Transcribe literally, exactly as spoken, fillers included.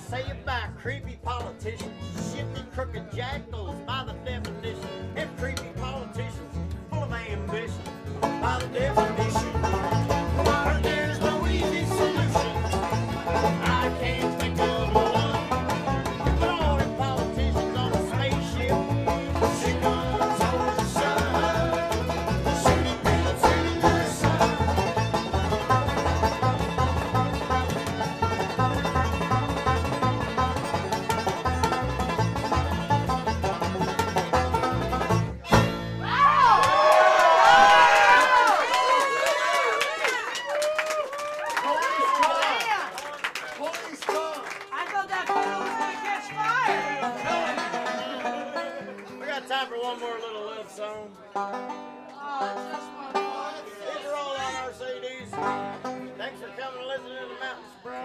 say about creepy politicians, shifty, crooked jackals by the definition. If creepy politicians full of ambition by the definition, but there's no easy solution. I can't think of one. Put all them politicians on a spaceship. She runs over the sun, shooting down in the sun. Police come! I thought that photo was gonna catch fire. We got time for one more little love song. Oh, just one more. These are all on our C Ds. Thanks for coming and listening to the Mountain Spring.